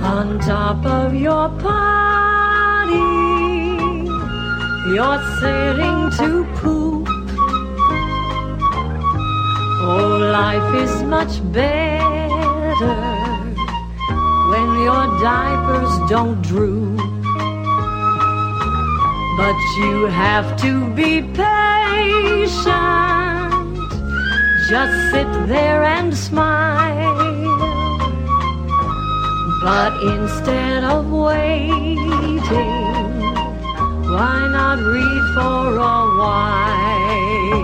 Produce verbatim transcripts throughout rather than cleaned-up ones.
On top of your party, you're sailing to poop. Oh, life is much better when your diapers don't droop. But you have to be patient. Just sit there and smile. But instead of waiting, why not read for a while?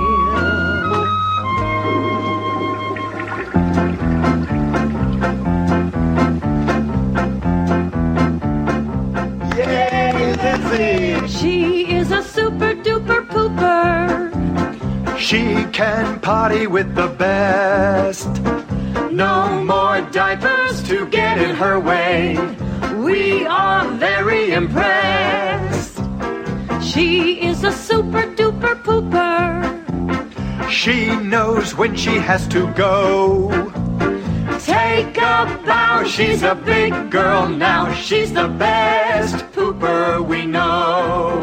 Yay, Lizzie! She is a super duper pooper. She can potty with the best. No more diapers to get in her way. We are very impressed. She is a super duper pooper. She knows when she has to go. Take a bow, she's a big girl now. She's the best pooper we know.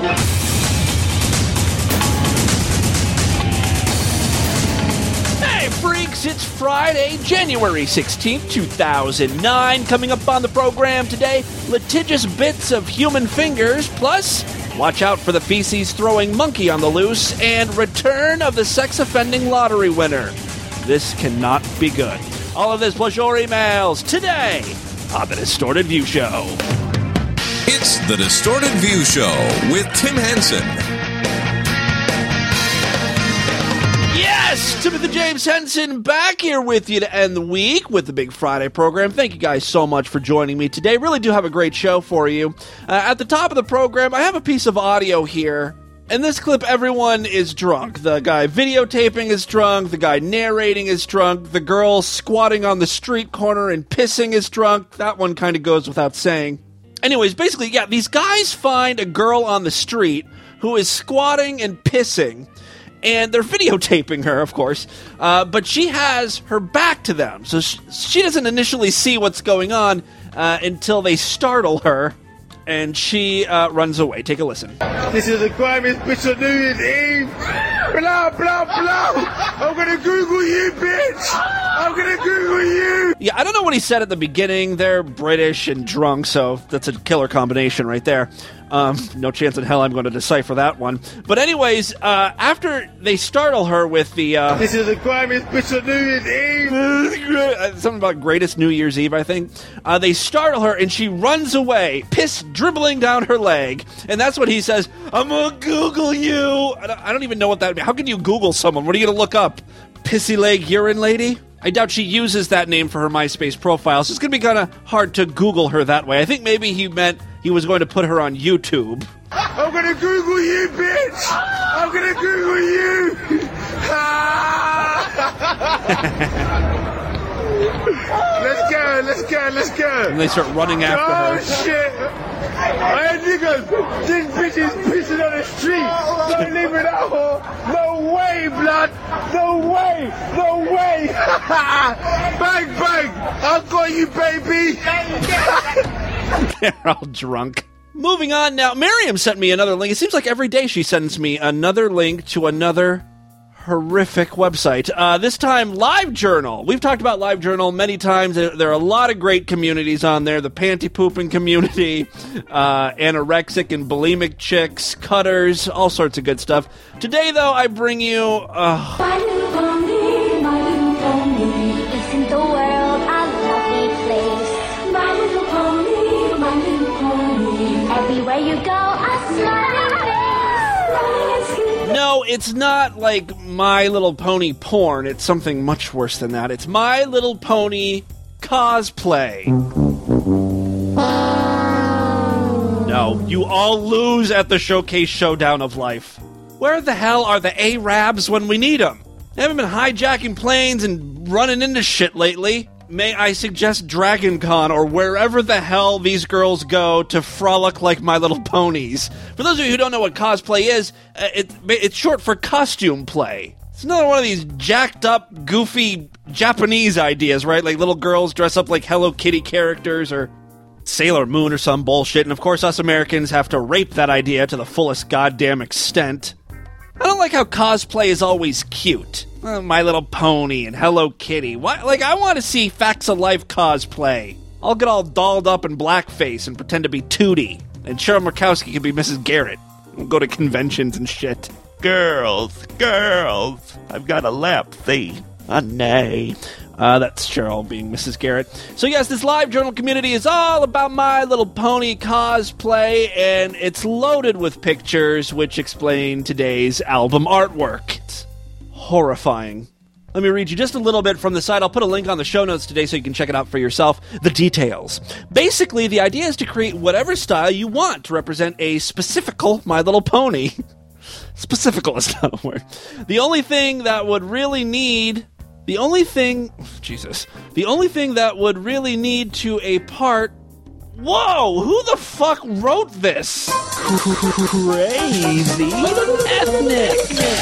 Hey freaks, it's Friday, January sixteenth, two thousand nine. Coming up on the program today, litigious bits of human fingers, plus watch out for the feces-throwing monkey on the loose, and return of the sex-offending lottery winner. This cannot be good. All of this plus your emails today on The Distorted View Show. It's The Distorted View Show with Tim Henson. Yes, Timothy James Henson back here with you to end the week with the Big Friday program. Thank you guys so much for joining me today. Really do have a great show for you. Uh, at the top of the program, I have a piece of audio here. In this clip, everyone is drunk. The guy videotaping is drunk. The guy narrating is drunk. The girl squatting on the street corner and pissing is drunk. That one kind of goes without saying. Anyways, basically, yeah, these guys find a girl on the street who is squatting and pissing. And they're videotaping her, of course, uh, but she has her back to them. So sh- she doesn't initially see what's going on uh, until they startle her, and she uh, runs away. Take a listen. This is the grimiest bitch on New Year's Eve. Blah, blah, blah. I'm going to Google you, bitch. I'm going to Google you. Yeah, I don't know what he said at the beginning. They're British and drunk, so that's a killer combination right there. Um, no chance in hell I'm going to decipher that one. But anyways, uh, after they startle her with the... Uh, this is the grimiest bitch on New Year's Eve. Something about greatest New Year's Eve, I think. Uh, they startle her, and she runs away, piss dribbling down her leg. And that's what he says, I'm going to Google you. I don't, I don't even know what that means. How can you Google someone? What are you going to look up? Pissy leg urine lady? I doubt she uses that name for her MySpace profile, so it's going to be kind of hard to Google her that way. I think maybe he meant he was going to put her on YouTube. I'm going to Google you, bitch! I'm going to Google you! Let's go, let's go, let's go! And they start running after oh, her. Oh, shit! Hey, niggas! This bitch is pissing on the street! Don't leave it out, huh? No way, blood! No way! No way! Bang, bang! I got you, baby! They're all drunk. Moving on now, Miriam sent me another link. It seems like every day she sends me another link to another horrific website. Uh, this time, LiveJournal. We've talked about LiveJournal many times. There, there are a lot of great communities on there. The panty-pooping community, uh, anorexic and bulimic chicks, cutters, all sorts of good stuff. Today, though, I bring you... Uh, My little pony, my little pony, isn't the world a lovely place? My little pony, my little pony, everywhere you go, a smiling face. No, it's not like My Little Pony porn. It's something much worse than that. It's My Little Pony cosplay. No, you all lose at the Showcase Showdown of Life. Where the hell are the Arabs when we need them? They haven't been hijacking planes and running into shit lately. May I suggest Dragon Con or wherever the hell these girls go to frolic like My Little Ponies. For those of you who don't know what cosplay is, uh, it, it's short for costume play. It's another one of these jacked up, goofy Japanese ideas, right? Like little girls dress up like Hello Kitty characters or Sailor Moon or some bullshit, and of course us Americans have to rape that idea to the fullest goddamn extent. I don't like how cosplay is always cute. Uh, My Little Pony and Hello Kitty. What? Like, I want to see Facts of Life cosplay. I'll get all dolled up in blackface and pretend to be Tootie. And Cheryl Murkowski can be Missus Garrett. We'll go to conventions and shit. Girls, girls, I've got a lap fee. A nay. Uh, that's Cheryl being Missus Garrett. So yes, this live journal community is all about My Little Pony cosplay, and it's loaded with pictures which explain today's album artwork. It's horrifying. Let me read you just a little bit from the site. I'll put a link on the show notes today so you can check it out for yourself. The details. Basically, the idea is to create whatever style you want to represent a specifical My Little Pony. Specifical is not a word. The only thing that would really need... The only thing... Jesus. The only thing that would really need to a part... Whoa! Who the fuck wrote this? Crazy ethnic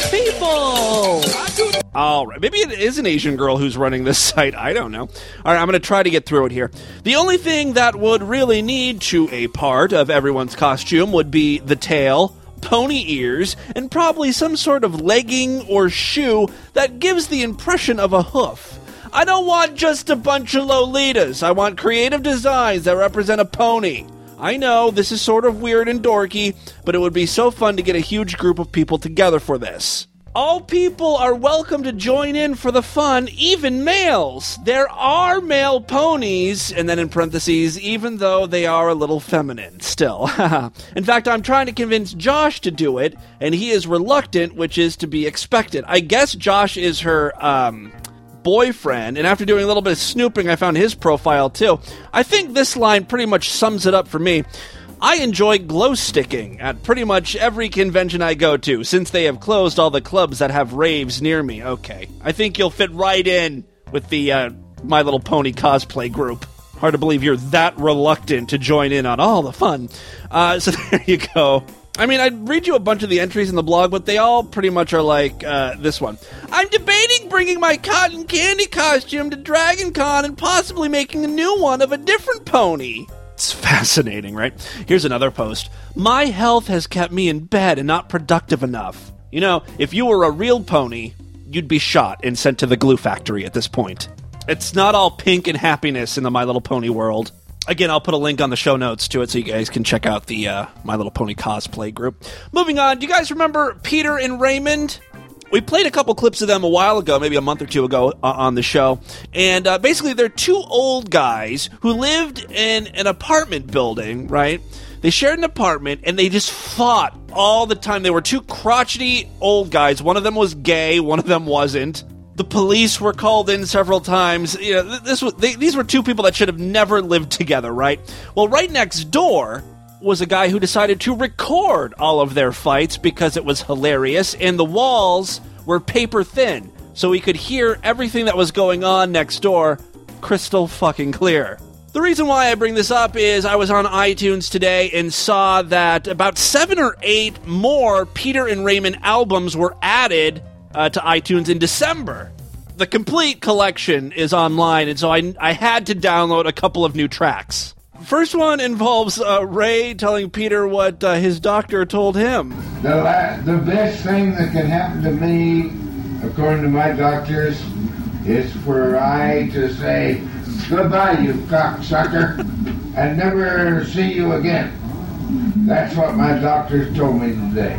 people! Alright, maybe it is an Asian girl who's running this site. I don't know. Alright, I'm going to try to get through it here. The only thing that would really need to a part of everyone's costume would be the tail, pony ears, and probably some sort of legging or shoe that gives the impression of a hoof. I don't want just a bunch of Lolitas. I want creative designs that represent a pony. I know, this is sort of weird and dorky, but it would be so fun to get a huge group of people together for this. All people are welcome to join in for the fun, even males. There are male ponies, and then in parentheses, even though they are a little feminine still. In fact, I'm trying to convince Josh to do it, and he is reluctant, which is to be expected. I guess Josh is her, um... boyfriend, and after doing a little bit of snooping, I found his profile too. I think this line pretty much sums it up for me. I enjoy glow sticking at pretty much every convention I go to, since they have closed all the clubs that have raves near me. Okay, I think you'll fit right in with the uh, My Little Pony cosplay group. Hard to believe you're that reluctant to join in on all the fun. Uh, so there you go. I mean, I'd read you a bunch of the entries in the blog, but they all pretty much are like uh, this one. I'm debating bringing my cotton candy costume to Dragon Con and possibly making a new one of a different pony. It's fascinating, right? Here's another post. My health has kept me in bed and not productive enough. You know, if you were a real pony, you'd be shot and sent to the glue factory at this point. It's not all pink and happiness in the My Little Pony world. Again, I'll put a link on the show notes to it so you guys can check out the uh, My Little Pony cosplay group. Moving on, do you guys remember Peter and Raymond? We played a couple clips of them a while ago, maybe a month or two ago uh, on the show. And uh, basically, they're two old guys who lived in an apartment building, right? They shared an apartment, and they just fought all the time. They were two crotchety old guys. One of them was gay, one of them wasn't. The police were called in several times. You know, this was they, these were two people that should have never lived together, right? Well, right next door was a guy who decided to record all of their fights because it was hilarious, and the walls were paper thin, so he could hear everything that was going on next door crystal fucking clear. The reason why I bring this up is I was on iTunes today and saw that about seven or eight more Peter and Raymond albums were added Uh, to iTunes in December. The complete collection is online, and so I, I had to download a couple of new tracks. First one involves uh, Ray telling Peter what uh, his doctor told him. The, la- the best thing that can happen to me, according to my doctors, is for I to say, goodbye, you cocksucker, and never see you again. That's what my doctors told me today.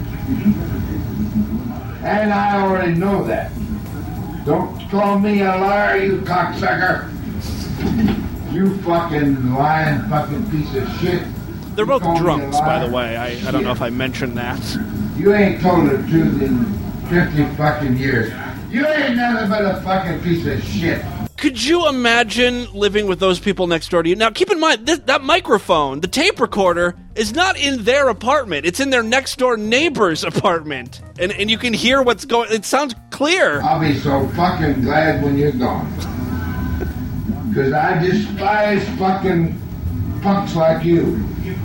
And I already know that. Don't call me a liar, you cocksucker. You fucking lying fucking piece of shit. They're both drunks, by the way. I, I don't know if I mentioned that. You ain't told the truth in fifty fucking years. You ain't nothing but a fucking piece of shit. Could you imagine living with those people next door to you? Now, keep in mind, this, that microphone, the tape recorder, is not in their apartment. It's in their next-door neighbor's apartment. And and you can hear what's going... It sounds clear. I'll be so fucking glad when you're gone. Because I despise fucking punks like you.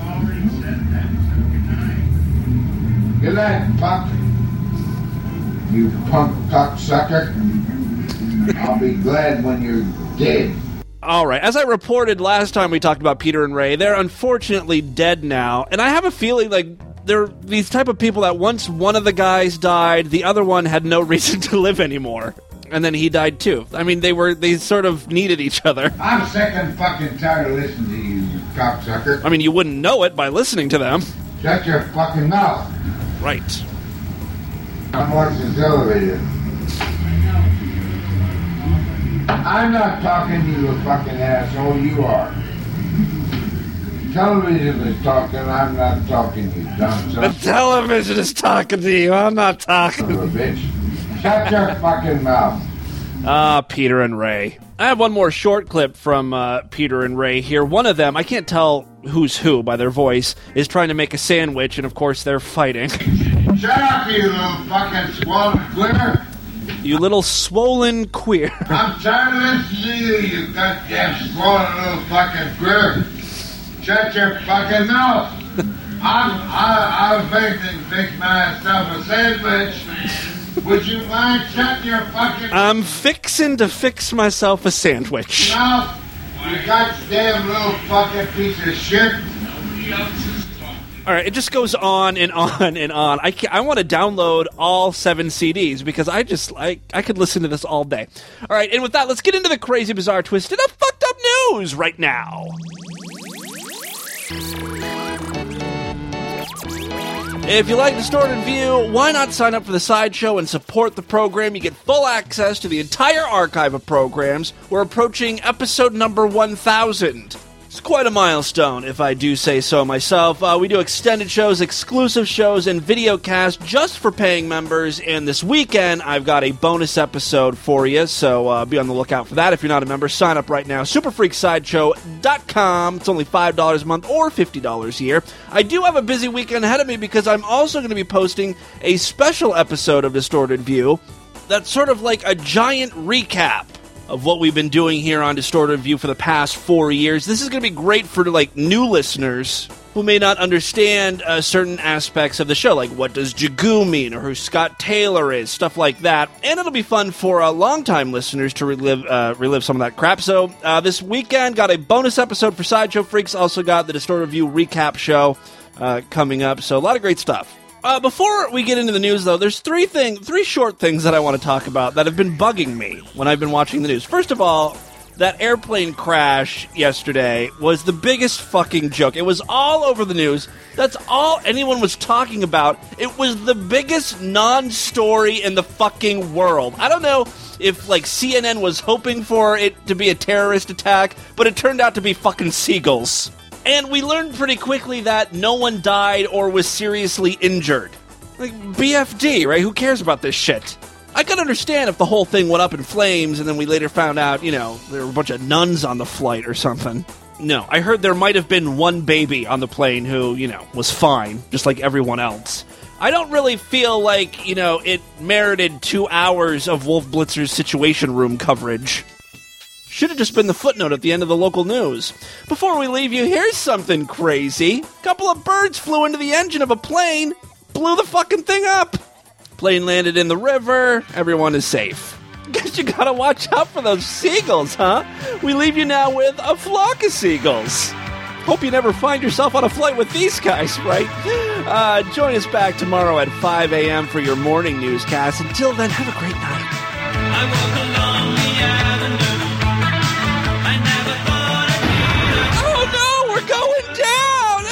Good night, punk. You punk cocksucker. I'll be glad when you're dead. All right, as I reported last time we talked about Peter and Ray, they're unfortunately dead now, and I have a feeling like they're these type of people that once one of the guys died, the other one had no reason to live anymore. And then he died too. I mean, they were they sort of needed each other. I'm sick and fucking tired of listening to you, you cocksucker. I mean, you wouldn't know it by listening to them. Shut your fucking mouth. Right. I'm watching television. I'm not talking to you, a fucking asshole. You are. Television is talking. I'm not talking to you, dumb son. The television is talking to you. I'm not talking. Son of a bitch. Shut your fucking mouth. Ah, Peter and Ray. I have one more short clip from uh, Peter and Ray here. One of them, I can't tell who's who by their voice, is trying to make a sandwich, and of course they're fighting. Shut up, you little fucking swollen queer. You little swollen queer. I'm tired of listening to you, you goddamn swollen little fucking queer. Shut your fucking mouth. I'm, I, I'm fixing to fix myself a sandwich. Would you mind shutting your fucking I'm fixing to fix myself a sandwich. mouth? You goddamn little fucking piece of shit. All right, it just goes on and on and on. I can, I want to download all seven C Ds because I just I, I could listen to this all day. All right, and with that, let's get into the crazy, bizarre, twisted up, fucked up news right now. If you like Distorted View, why not sign up for the Sideshow and support the program? You get full access to the entire archive of programs. We're approaching episode number one thousand. It's quite a milestone, if I do say so myself. Uh, we do extended shows, exclusive shows, and video casts just for paying members, and this weekend I've got a bonus episode for you, so uh, be on the lookout for that. If you're not a member, sign up right now, super freak sideshow dot com. It's only five dollars a month or fifty dollars a year. I do have a busy weekend ahead of me because I'm also going to be posting a special episode of Distorted View that's sort of like a giant recap of what we've been doing here on Distorted View for the past four years. This is going to be great for, like, new listeners who may not understand uh, certain aspects of the show, like what does Jagoo mean, or who Scott Taylor is, stuff like that. And it'll be fun for uh, longtime listeners to relive uh, relive some of that crap. So uh, this weekend, got a bonus episode for Sideshow Freaks, also got the Distorted View recap show uh, coming up, so a lot of great stuff. Uh, before we get into the news, though, there's three thing, three short things that I want to talk about that have been bugging me when I've been watching the news. First of all, that airplane crash yesterday was the biggest fucking joke. It was all over the news. That's all anyone was talking about. It was the biggest non-story in the fucking world. I don't know if, like, C N N was hoping for it to be a terrorist attack, but it turned out to be fucking seagulls. And we learned pretty quickly that no one died or was seriously injured. Like, B F D, right? Who cares about this shit? I could understand if the whole thing went up in flames and then we later found out, you know, there were a bunch of nuns on the flight or something. No, I heard there might have been one baby on the plane who, you know, was fine, just like everyone else. I don't really feel like, you know, it merited two hours of Wolf Blitzer's Situation Room coverage. Should have just been the footnote at the end of the local news. Before we leave you, here's something crazy. A couple of birds flew into the engine of a plane, blew the fucking thing up. Plane landed in the river, everyone is safe. Guess you gotta watch out for those seagulls, huh? We leave you now with a flock of seagulls. Hope you never find yourself on a flight with these guys, right? Uh, join us back tomorrow at five a.m. for your morning newscast. Until then, have a great night. I walk along the avenue. I never thought I'd be Oh no, we're going down!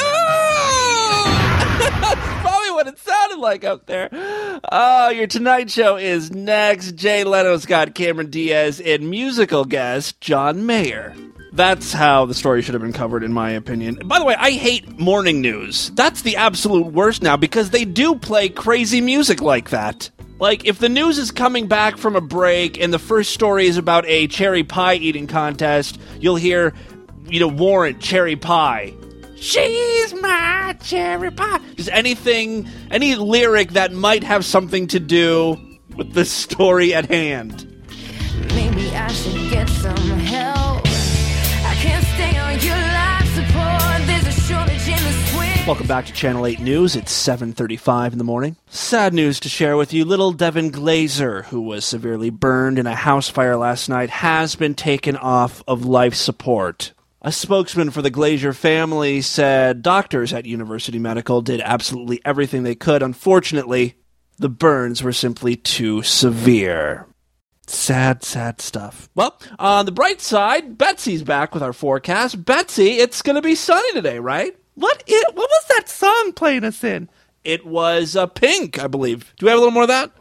Oh! That's probably what it sounded like up there. Oh, your Tonight Show is next. Jay Leno's got Cameron Diaz and musical guest John Mayer. That's how the story should have been covered, in my opinion. By the way, I hate morning news. That's the absolute worst now, because they do play crazy music like that. Like, if the news is coming back from a break and the first story is about a cherry pie eating contest, you'll hear, you know, Warrant Cherry Pie. She's my cherry pie. Just anything, any lyric that might have something to do with the story at hand. Maybe I should get some help. I can't stay on your life support. There's a shortage in the swing. Welcome back to Channel eight News. It's seven thirty-five in the morning. Sad news to share with you. Little Devin Glazer, who was severely burned in a house fire last night, has been taken off of life support. A spokesman for the Glazer family said doctors at University Medical did absolutely everything they could. Unfortunately, the burns were simply too severe. Sad, sad stuff. Well, on the bright side, Betsy's back with our forecast. Betsy, it's going to be sunny today, right? What is, what was that song playing us in? It was uh, Pink, I believe. Do we have a little more of that?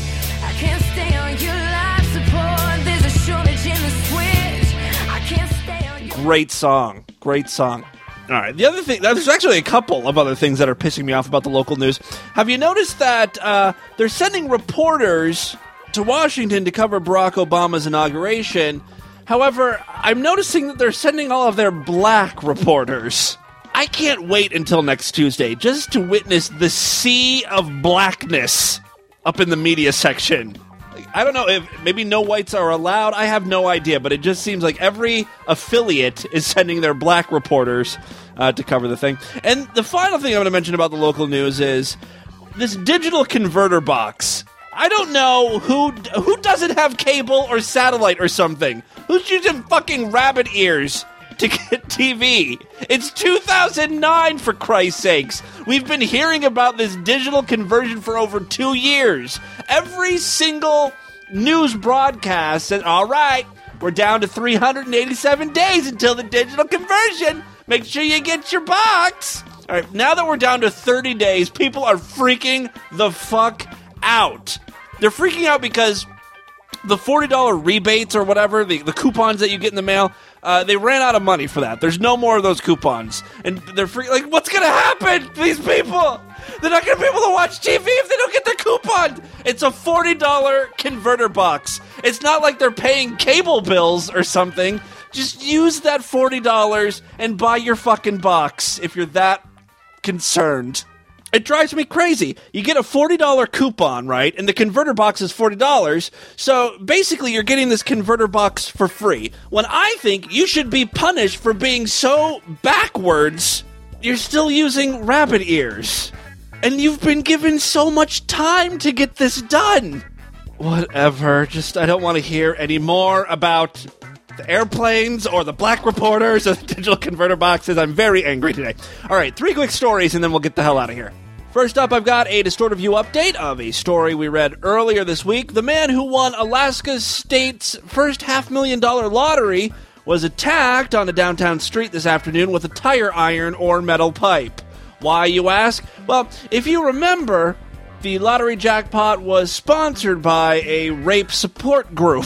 I can't stay on your life support. There's a shortage in the switch. I can't stay on your... Great song. Great song. All right. The other thing, there's actually a couple of other things that are pissing me off about the local news. Have you noticed that uh, they're sending reporters to Washington to cover Barack Obama's inauguration? However, I'm noticing that they're sending all of their black reporters. I can't wait until next Tuesday just to witness the sea of blackness up in the media section. I don't know if maybe no whites are allowed. I have no idea, but it just seems like every affiliate is sending their black reporters uh, to cover the thing. And the final thing I'm going to mention about the local news is this digital converter box. I don't know who who doesn't have cable or satellite or something. Who's using fucking rabbit ears to get T V? It's two thousand nine, for Christ's sakes. We've been hearing about this digital conversion for over two years. Every single news broadcast said, all right, we're down to three hundred eighty-seven days until the digital conversion. Make sure you get your box. All right, now that we're down to thirty days, people are freaking the fuck out. They're freaking out because the forty dollars rebates or whatever, the, the coupons that you get in the mail, uh, they ran out of money for that. There's no more of those coupons. And they're free. Like, what's going to happen to these people? They're not going to be able to watch T V if they don't get their coupon. It's a forty dollars converter box. It's not like they're paying cable bills or something. Just use that forty dollars and buy your fucking box if you're that concerned. It drives me crazy. You get a forty dollars coupon, right? And the converter box is forty dollars. So basically you're getting this converter box for free. When I think you should be punished for being so backwards, you're still using rabbit ears. And you've been given so much time to get this done. Whatever. Just, I don't want to hear any more about the airplanes or the black reporters or the digital converter boxes. I'm very angry today. All right, three quick stories and then we'll get the hell out of here. First up, I've got a Distorted View update of a story we read earlier this week. The man who won Alaska State's first half million dollar lottery was attacked on a downtown street this afternoon with a tire iron or metal pipe. Why, you ask? Well, if you remember, the lottery jackpot was sponsored by a rape support group.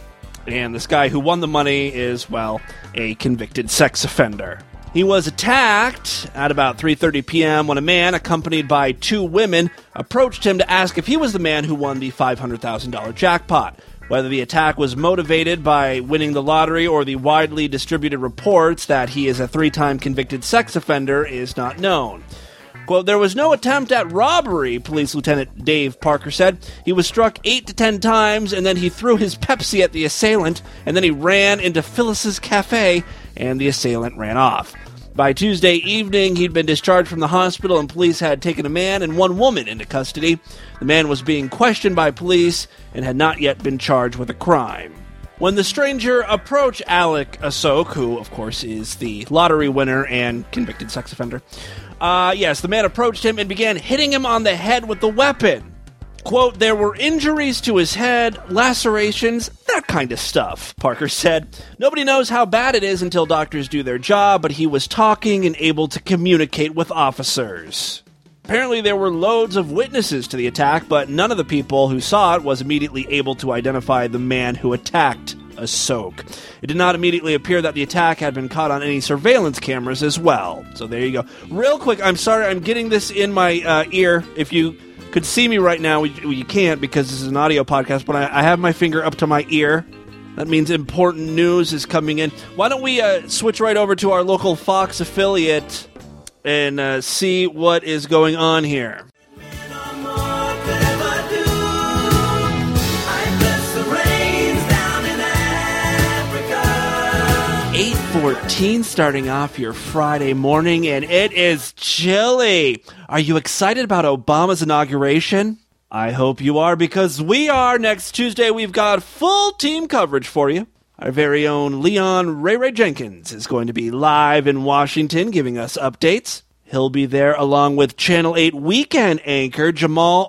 And this guy who won the money is, well, a convicted sex offender. He was attacked at about three thirty p.m. when a man, accompanied by two women, approached him to ask if he was the man who won the five hundred thousand dollars jackpot. Whether the attack was motivated by winning the lottery or the widely distributed reports that he is a three-time convicted sex offender is not known. Quote, there was no attempt at robbery, Police Lieutenant Dave Parker said. He was struck eight to ten times, and then he threw his Pepsi at the assailant, and then he ran into Phyllis's Cafe, and the assailant ran off. By Tuesday evening, he'd been discharged from the hospital, and police had taken a man and one woman into custody. The man was being questioned by police and had not yet been charged with a crime. When the stranger approached Alec Asok, who, of course, is the lottery winner and convicted sex offender, uh, yes, the man approached him and began hitting him on the head with the weapon. Quote, there were injuries to his head, lacerations, that kind of stuff, Parker said. Nobody knows how bad it is until doctors do their job, but he was talking and able to communicate with officers. Apparently there were loads of witnesses to the attack, but none of the people who saw it was immediately able to identify the man who attacked Asok. It did not immediately appear that the attack had been caught on any surveillance cameras as well. So there you go. Real quick, I'm sorry, I'm getting this in my uh, ear. If you could see me right now, you can't because this is an audio podcast, but I, I have my finger up to my ear. That means important news is coming in. Why don't we uh, switch right over to our local Fox affiliate and uh, see what is going on here. eight fourteen, starting off your Friday morning, and it is chilly. Are you excited about Obama's inauguration? I hope you are, because we are. Next Tuesday, we've got full team coverage for you. Our very own Leon Ray Ray Jenkins is going to be live in Washington giving us updates. He'll be there along with Channel eight weekend anchor Jamal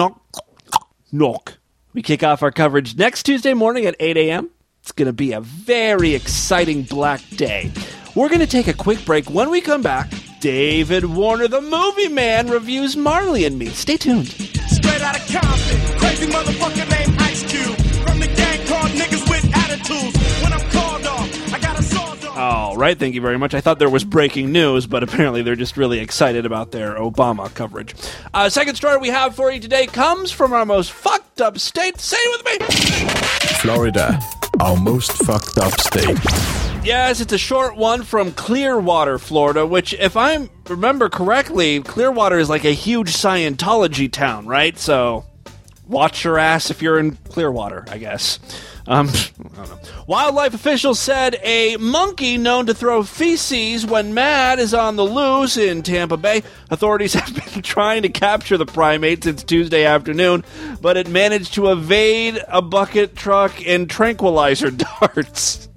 Oknok. We kick off our coverage next Tuesday morning at eight a.m. It's going to be a very exciting Black Day. We're going to take a quick break. When we come back, David Warner, the movie man, reviews Marley and Me. Stay tuned. Straight out of Compton, crazy motherfucker named Ice Cube. From the gang called Niggas with Attitudes. When I'm called off, I got a sword off. All right, thank you very much. I thought there was breaking news, but apparently they're just really excited about their Obama coverage. Uh, second story we have for you today comes from our most fucked up state. Say it with me. Florida, our most fucked up state. Yes, it's a short one from Clearwater, Florida, which, if I remember correctly, Clearwater is like a huge Scientology town, right? So, watch your ass if you're in Clearwater, I guess. Um, I don't know. Wildlife officials said a monkey known to throw feces when mad is on the loose in Tampa Bay. Authorities have been trying to capture the primate since Tuesday afternoon, but it managed to evade a bucket truck and tranquilizer darts.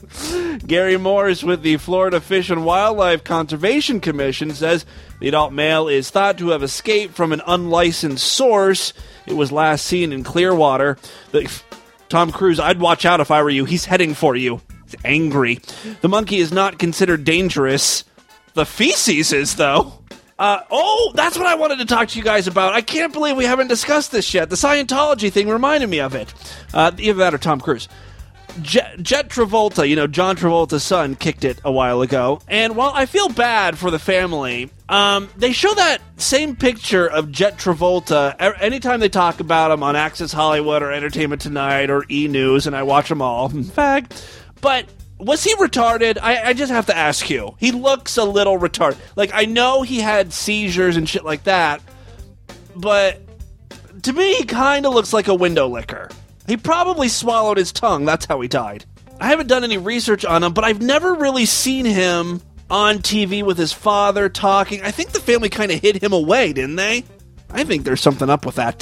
Gary Morris with the Florida Fish and Wildlife Conservation Commission says the adult male is thought to have escaped from an unlicensed source. It was last seen in Clearwater. The, Tom Cruise, I'd watch out if I were you. He's heading for you. He's angry. The monkey is not considered dangerous. The feces is, though. Uh, oh, that's what I wanted to talk to you guys about. I can't believe we haven't discussed this yet. The Scientology thing reminded me of it. Uh, either that or Tom Cruise. Jet, Jet Travolta, you know, John Travolta's son, kicked it a while ago. And while I feel bad for the family, um, they show that same picture of Jet Travolta anytime they talk about him on Access Hollywood or Entertainment Tonight or E! News, and I watch them all, in fact. But was he retarded? I, I just have to ask you. He looks a little retarded. Like, I know he had seizures and shit like that, but to me, he kind of looks like a window licker. He probably swallowed his tongue. That's how he died. I haven't done any research on him, but I've never really seen him on T V with his father talking. I think the family kind of hid him away, didn't they? I think there's something up with that.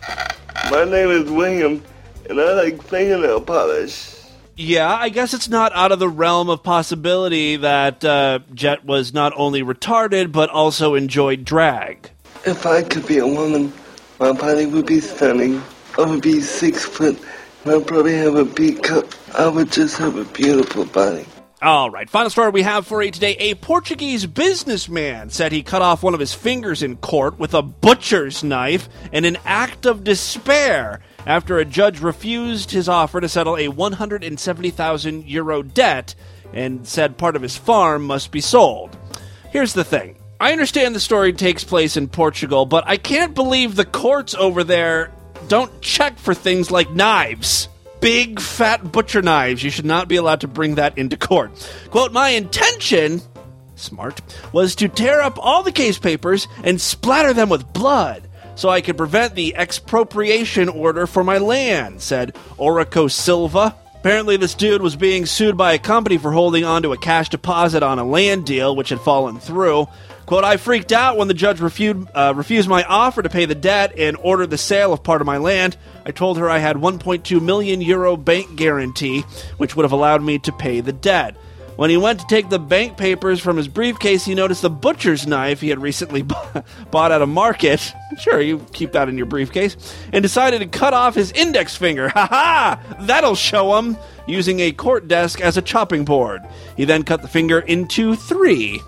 My name is William, and I like fingernail polish. Yeah, I guess it's not out of the realm of possibility that uh, Jet was not only retarded, but also enjoyed drag. If I could be a woman, my body would be stunning. I would be six foot, and I'd probably have a B cup. I would just have a beautiful body. All right, final story we have for you today. A Portuguese businessman said he cut off one of his fingers in court with a butcher's knife in an act of despair after a judge refused his offer to settle a one hundred seventy thousand euro debt and said part of his farm must be sold. Here's the thing. I understand the story takes place in Portugal, but I can't believe the courts over there don't check for things like knives. Big, fat butcher knives. You should not be allowed to bring that into court. Quote, my intention, smart, was to tear up all the case papers and splatter them with blood so I could prevent the expropriation order for my land, said Orico Silva. Apparently this dude was being sued by a company for holding onto a cash deposit on a land deal which had fallen through. Quote, I freaked out when the judge refused, uh, refused my offer to pay the debt and ordered the sale of part of my land. I told her I had one point two million euro bank guarantee, which would have allowed me to pay the debt. When he went to take the bank papers from his briefcase, he noticed the butcher's knife he had recently bought at a market. Sure, you keep that in your briefcase. And decided to cut off his index finger. Ha ha! That'll show him! Using a court desk as a chopping board. He then cut the finger into three.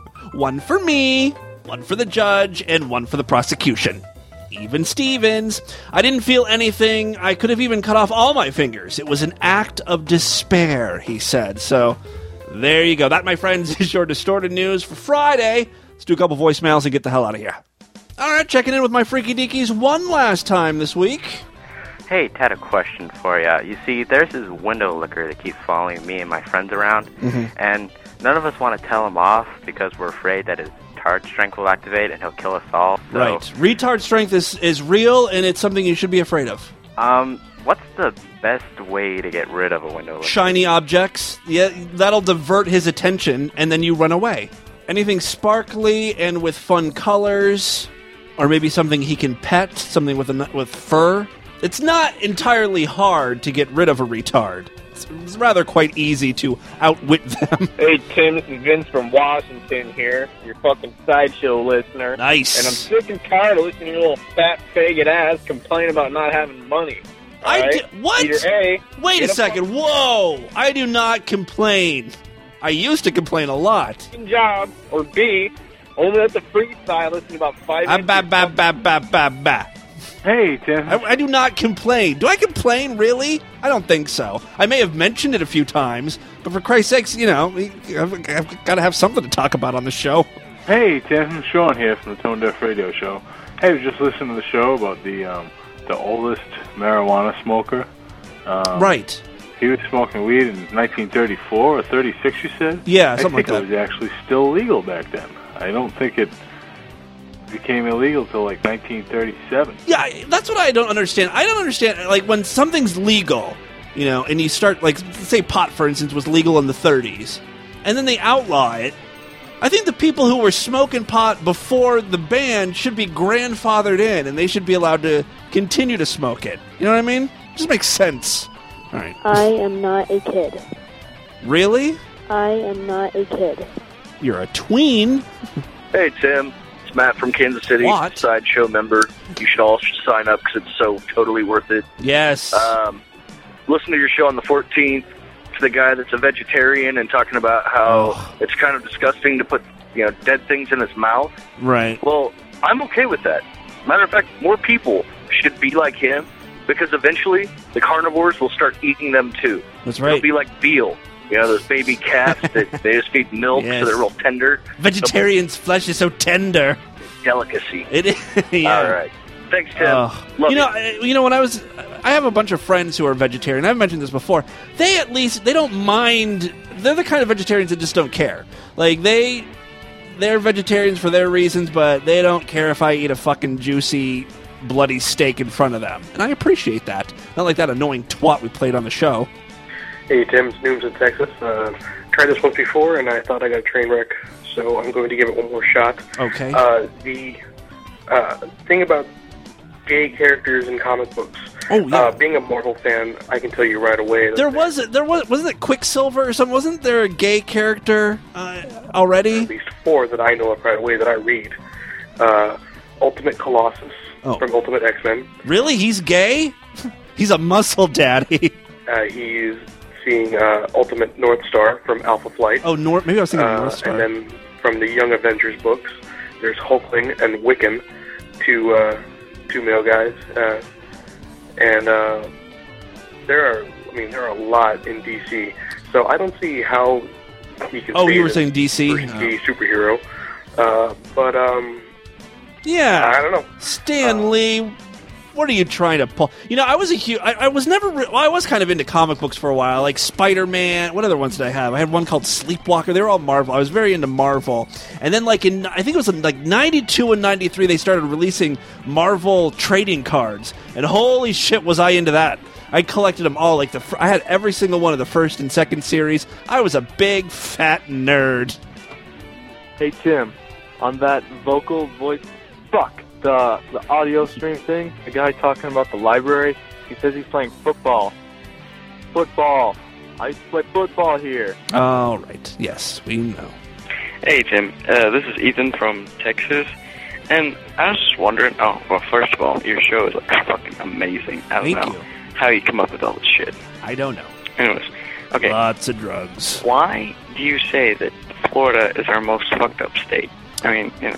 One for me, one for the judge, and one for the prosecution. Even Stevens. I didn't feel anything. I could have even cut off all my fingers. It was an act of despair, he said. So, there you go. That, my friends, is your Distorted News for Friday. Let's do a couple voicemails and get the hell out of here. All right, checking in with my Freaky Deakies one last time this week. Hey, Ted, a question for you. You see, there's this window licker that keeps following me and my friends around, mm-hmm. and none of us want to tell him off because we're afraid that his retard strength will activate and he'll kill us all. So, right. Retard strength is, is real, and it's something you should be afraid of. Um, what's the best way to get rid of a window licker? Shiny objects. Yeah, that'll divert his attention, and then you run away. Anything sparkly and with fun colors, or maybe something he can pet, something with a, with fur. It's not entirely hard to get rid of a retard. It's, it's rather quite easy to outwit them. Hey, Tim, this is Vince from Washington here, your fucking sideshow listener. Nice. And I'm sick and tired of listening to your little fat, faggot ass complain about not having money. I right? di- what? Either A, Wait a, a second. Whoa! I do not complain. I used to complain a lot. fucking job, or B, only let the free side listen to about five Ah, minutes. ba, ba, ba, ba, ba, ba. Hey, Tim. I, I do not complain. Do I complain, really? I don't think so. I may have mentioned it a few times, but for Christ's sakes, you know, I've, I've got to have something to talk about on the show. Hey, Tim. Sean here from the Tone Deaf Radio Show. Hey, I was just listening to the show about the um, the oldest marijuana smoker. Um, Right. He was smoking weed in nineteen thirty-four or thirty-six, you said? Yeah, something I think like it was actually still legal back then. I don't think it became illegal till like nineteen thirty-seven. Yeah, I- that's what I don't understand. I don't understand, like, when something's legal, you know, and you start, like, say pot, for instance, was legal in the thirties, and then they outlaw it. I think the people who were smoking pot before the ban should be grandfathered in, and they should be allowed to continue to smoke it. You know what I mean? It just makes sense. All right. I am not a kid. Really? I am not a kid. You're a tween. Hey, Tim. It's Matt from Kansas City. What? Sideshow member. You should all sign up because it's so totally worth it. Yes. Um, listen to your show on the fourteenth to the guy that's a vegetarian and talking about how Oh. it's kind of disgusting to put, you know, dead things in his mouth. Right. Well, I'm okay with that. Matter of fact, more people should be like him because eventually the carnivores will start eating them too. That's right. It'll be like veal. You know, those baby cats that they just feed milk Yes. so they're real tender. Vegetarian's flesh is so tender. Delicacy. It is. Yeah. All right. Thanks, Tim. Uh, Love you know, I- you know, when I was, I have a bunch of friends who are vegetarian. I've mentioned this before. They at least they don't mind. They're the kind of vegetarians that just don't care. Like they, they're vegetarians for their reasons, but they don't care if I eat a fucking juicy, bloody steak in front of them, and I appreciate that. Not like that annoying twat we played on the show. Hey, Tim, it's Nooms in Texas. Uh, tried this once before, and I thought I got a train wreck, so I'm going to give it one more shot. Okay. Uh, the uh, thing about gay characters in comic books. Oh, yeah. Uh, being a Marvel fan, I can tell you right away. That There was there was wasn't it Quicksilver or something? Wasn't there a gay character uh, already? at least four that I know of right away that I read. Uh, Ultimate Colossus Oh. from Ultimate X-Men. Really? He's gay? He's a muscle daddy. Uh, he's seeing uh, Ultimate North Star from Alpha Flight. Oh, North. Maybe I was thinking Uh, North Star. And then from the Young Avengers books, there's Hulkling and Wiccan, two uh, two male guys, uh, and uh, there are. I mean, there are a lot in D C. So I don't see how he can. Oh, say you were that saying D C? first gay superhero, uh, but um, Yeah. I don't know. Stan Lee, what are you trying to pull? You know, I was a huge. I, I was never. Re- well, I was kind of into comic books for a while, like Spider-Man. What other ones did I have? I had one called Sleepwalker. They were all Marvel. I was very into Marvel. And then, like in, I think it was in like ninety-two and ninety-three, they started releasing Marvel trading cards, and holy shit, was I into that! I collected them all. Like the, fir- I had every single one of the first and second series. I was a big fat nerd. Hey Tim, on that vocal voice, fuck the the audio stream thing. The guy talking about the library. He says he's playing football. Football. I used to play football here. All right. Yes, we know. Hey, Tim. Uh, this is Ethan from Texas. And I was just wondering, oh, well, first of all, your show is like fucking amazing. I don't Thank know you. how you come up with all this shit. I don't know. Anyways, okay. Lots of drugs. Why do you say that Florida is our most fucked up state? I mean, you know.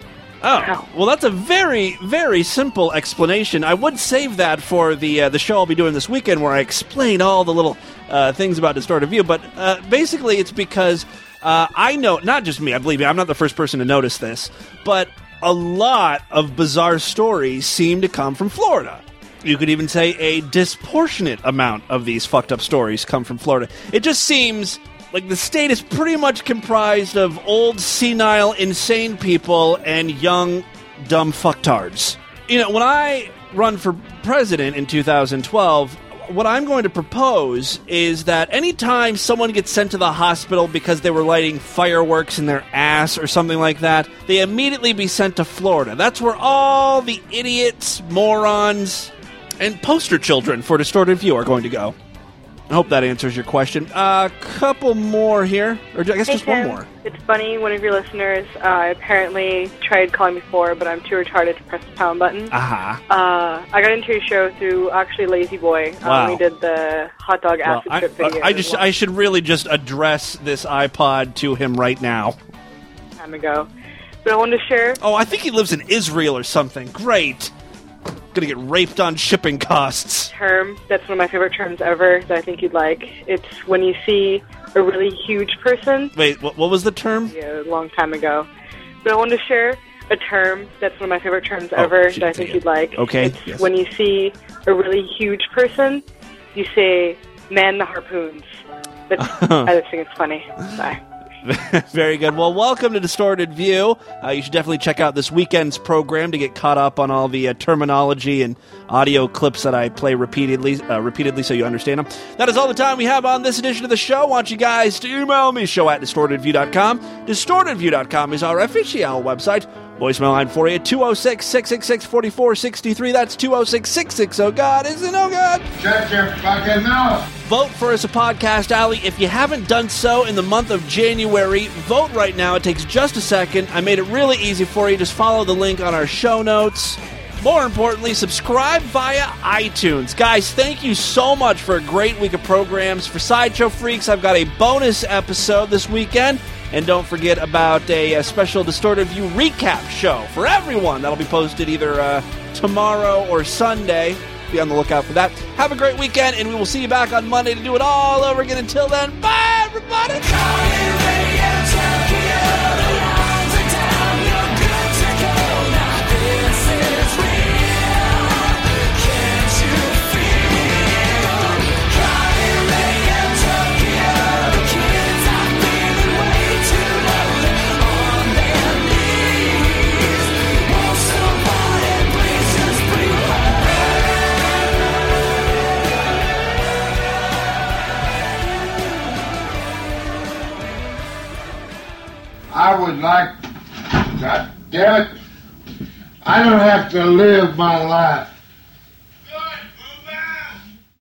Oh, well, that's a very, very simple explanation. I would save that for the uh, the show I'll be doing this weekend, where I explain all the little uh, things about Distorted View. But uh, basically, it's because uh, I know, not just me, I believe me, I'm not the first person to notice this, but a lot of bizarre stories seem to come from Florida. You could even say a disproportionate amount of these fucked up stories come from Florida. It just seems like the state is pretty much comprised of old, senile, insane people and young, dumb fucktards. You know, when I run for president in two thousand twelve, what I'm going to propose is that anytime someone gets sent to the hospital because they were lighting fireworks in their ass or something like that, they immediately be sent to Florida. That's where all the idiots, morons, and poster children for Distorted View are going to go. I hope that answers your question. A uh, couple more here, or I guess hey, just Tim. one more. It's funny, one of your listeners uh, apparently tried calling me before, but I'm too retarded to press the pound button. Aha. Uh, I got into your show through actually Lazy Boy. Wow. Um, we did the hot dog Well, acid I, trip video. I just I should really just address this iPod to him right now. Time ago. But I wanted to share. Oh, I think he lives in Israel or something. Great. Gonna get raped on shipping costs. Term that's one of my favorite terms ever that I think you'd like. It's when you see a really huge person. Wait, what, what was the term? Yeah, a long time ago. But I wanted to share a term that's one of my favorite terms ever gee, that I think you'd like. Okay, It's yes. when you see a really huge person, you say, "Man the harpoons." That's, I just think it's funny. Bye. Very good. Well, welcome to Distorted View. Uh, you should definitely check out this weekend's program to get caught up on all the uh, terminology and audio clips that I play repeatedly, uh, repeatedly, so you understand them. That is all the time we have on this edition of the show. I want you guys to email me, show at distorted view dot com. distorted view dot com is our official website. Voicemail line for you, two oh six, six six six, four four six three. That's two oh six, six six oh, God. Isn't oh, God? Shut your fucking mouth. Vote for us a Podcast Alley. If you haven't done so in the month of January, vote right now. It takes just a second. I made it really easy for you. Just follow the link on our show notes. More importantly, subscribe via iTunes. Guys, thank you so much for a great week of programs. For Sideshow Freaks, I've got a bonus episode this weekend. And don't forget about a, a special Distorted View recap show for everyone. That'll be posted either uh, tomorrow or Sunday. Be on the lookout for that. Have a great weekend, and we will see you back on Monday to do it all over again. Until then, bye, everybody! I would like, God damn it, I don't have to live my life